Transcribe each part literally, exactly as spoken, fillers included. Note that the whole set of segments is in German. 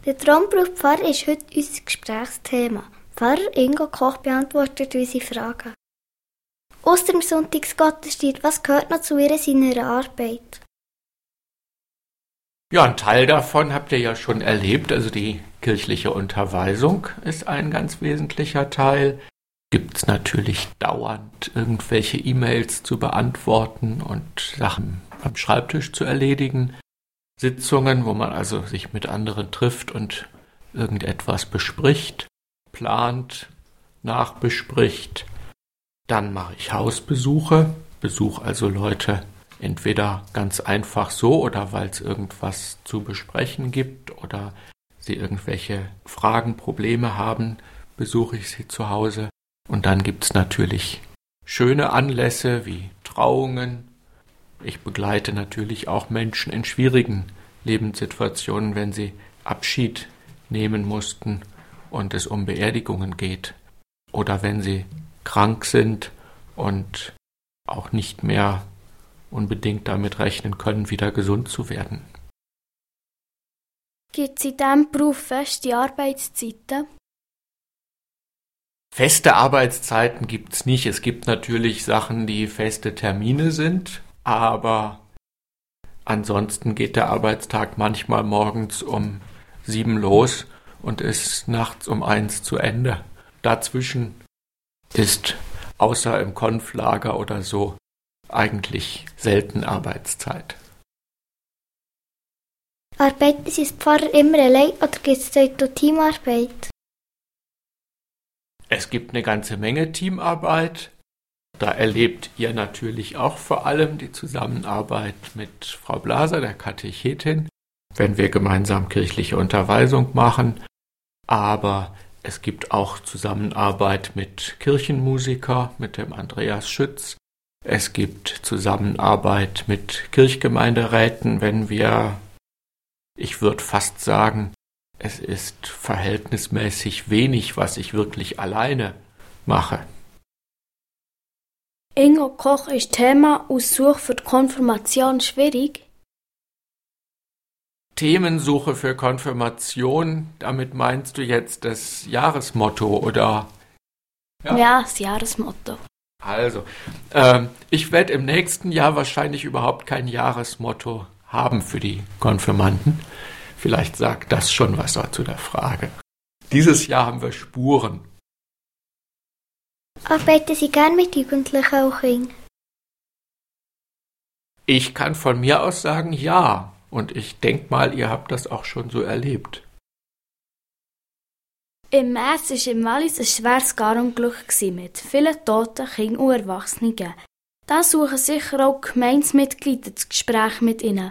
Der Traumberuf Pfarrer ist heute unser Gesprächsthema. Pfarrer Ingo Koch beantwortet unsere Fragen. Aus dem Sonntagsgottesdienst, was gehört noch zu ihr seiner Arbeit? Ja, ein Teil davon habt ihr ja schon erlebt, also die kirchliche Unterweisung ist ein ganz wesentlicher Teil. Gibt es natürlich dauernd irgendwelche E-Mails zu beantworten und Sachen am Schreibtisch zu erledigen. Sitzungen, wo man also sich mit anderen trifft und irgendetwas bespricht, plant, nachbespricht. Dann mache ich Hausbesuche, besuche also Leute entweder ganz einfach so oder weil es irgendwas zu besprechen gibt oder sie irgendwelche Fragen, Probleme haben, besuche ich sie zu Hause. Und dann gibt es natürlich schöne Anlässe wie Trauungen. Ich begleite natürlich auch Menschen in schwierigen Lebenssituationen, wenn sie Abschied nehmen mussten und es um Beerdigungen geht. Oder wenn sie krank sind und auch nicht mehr unbedingt damit rechnen können, wieder gesund zu werden. Gibt es in diesem Beruf feste Arbeitszeiten? Feste Arbeitszeiten gibt es nicht. Es gibt natürlich Sachen, die feste Termine sind, aber ansonsten geht der Arbeitstag manchmal morgens um sieben los und ist nachts um eins zu Ende. Dazwischen ist außer im Konflager oder so eigentlich selten Arbeitszeit. Arbeiten Sie als Pfarrer immer allein oder gibt es dort auch Teamarbeit? Es gibt eine ganze Menge Teamarbeit. Da erlebt ihr natürlich auch vor allem die Zusammenarbeit mit Frau Blaser, der Katechetin, wenn wir gemeinsam kirchliche Unterweisung machen. Aber es gibt auch Zusammenarbeit mit Kirchenmusiker, mit dem Andreas Schütz. Es gibt Zusammenarbeit mit Kirchgemeinderäten, wenn wir, ich würde fast sagen, es ist verhältnismäßig wenig, was ich wirklich alleine mache. Ingo Koch, ist Thema Aussuche für die Konfirmation schwierig? Themensuche für Konfirmation, damit meinst du jetzt das Jahresmotto, oder? Ja, ja, das Jahresmotto. Also, äh, ich werde im nächsten Jahr wahrscheinlich überhaupt kein Jahresmotto haben für die Konfirmanden. Vielleicht sagt das schon was zu der Frage. Dieses Jahr haben wir Spuren. Arbeiten Sie gern mit Jugendlichen auch hin? Ich kann von mir aus sagen, ja. Und ich denke mal, ihr habt das auch schon so erlebt. Im März war im Wallis ein schweres Garunglück mit vielen toten Kindern und Erwachsenen. Da suchen sicher auch Gemeindemitglieder das Gespräch mit ihnen.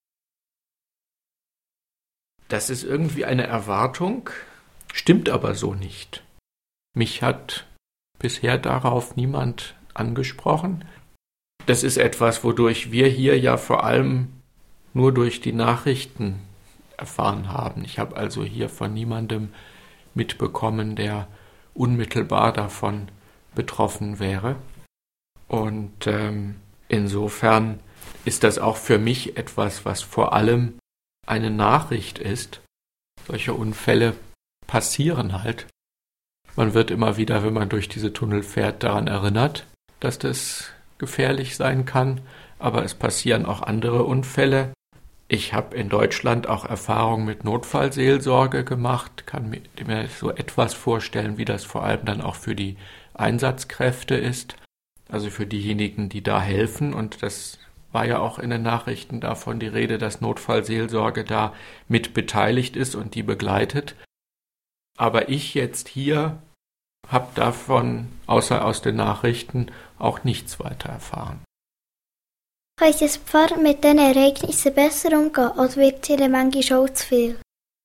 Das ist irgendwie eine Erwartung, stimmt aber so nicht. Mich hat bisher darauf niemand angesprochen. Das ist etwas, wodurch wir hier ja vor allem nur durch die Nachrichten erfahren haben. Ich habe also hier von niemandem mitbekommen, der unmittelbar davon betroffen wäre. Und ähm, insofern ist das auch für mich etwas, was vor allem eine Nachricht ist. Solche Unfälle passieren halt. Man wird immer wieder, wenn man durch diese Tunnel fährt, daran erinnert, dass das gefährlich sein kann. Aber es passieren auch andere Unfälle. Ich habe in Deutschland auch Erfahrungen mit Notfallseelsorge gemacht, kann mir so etwas vorstellen, wie das vor allem dann auch für die Einsatzkräfte ist, also für diejenigen, die da helfen. Und das war ja auch in den Nachrichten davon die Rede, dass Notfallseelsorge da mit beteiligt ist und die begleitet. Aber ich jetzt hier habe davon, außer aus den Nachrichten, auch nichts weiter erfahren. Kann das Pfarrer mit diesen Ereignissen besser umgehen oder wird es ihnen manchmal schon zu viel?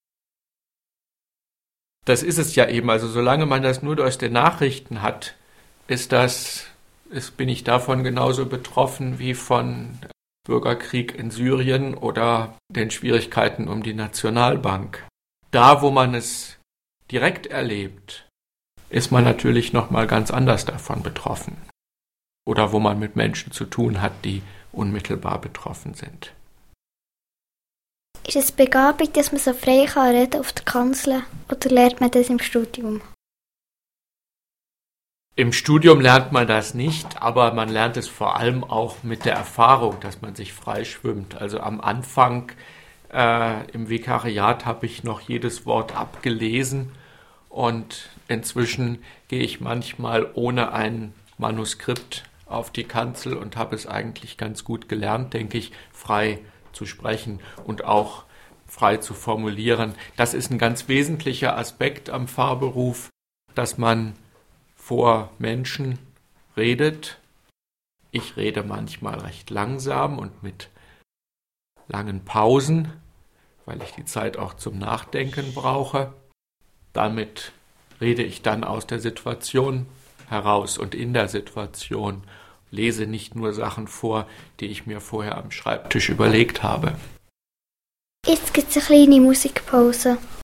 Das ist es ja eben. Also solange man das nur aus den Nachrichten hat, ist das, ist, bin ich davon genauso betroffen wie von Bürgerkrieg in Syrien oder den Schwierigkeiten um die Nationalbank. Da, wo man es direkt erlebt, ist man natürlich noch mal ganz anders davon betroffen. Oder wo man mit Menschen zu tun hat, die unmittelbar betroffen sind. Ist es Begabung, dass man so frei kann reden auf der Kanzel, oder lernt man das im Studium? Im Studium lernt man das nicht, aber man lernt es vor allem auch mit der Erfahrung, dass man sich frei schwimmt. Also am Anfang äh, im Vikariat habe ich noch jedes Wort abgelesen und inzwischen gehe ich manchmal ohne ein Manuskript auf die Kanzel und habe es eigentlich ganz gut gelernt, denke ich, frei zu sprechen und auch frei zu formulieren. Das ist ein ganz wesentlicher Aspekt am Pfarrberuf, dass man vor Menschen redet. Ich rede manchmal recht langsam und mit langen Pausen, weil ich die Zeit auch zum Nachdenken brauche. Damit rede ich dann aus der Situation heraus und in der Situation, lese nicht nur Sachen vor, die ich mir vorher am Schreibtisch überlegt habe. Jetzt gibt es eine kleine Musikpause.